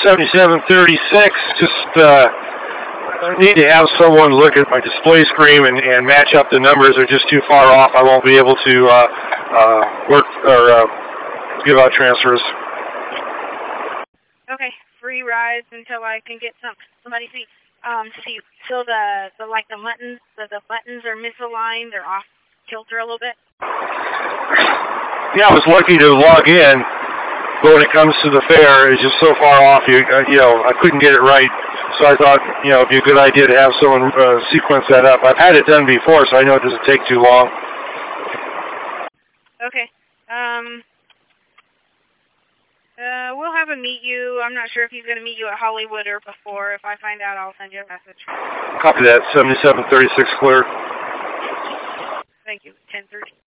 7736. Just I need to have someone look at my display screen and match up the numbers. They're just too far off. I won't be able to work or give out transfers. Okay, free rides until I can get somebody see. So the buttons are misaligned. They're off kilter a little bit. Yeah, I was lucky to log in, but when it comes to the fare, it's just so far off. I couldn't get it right. So I thought, it'd be a good idea to have someone sequence that up. I've had it done before, so I know it doesn't take too long. Okay. We'll have him meet you. I'm not sure if he's going to meet you at Hollywood or before. If I find out, I'll send you a message. Copy that. 7736 clear. Thank you. 10:30.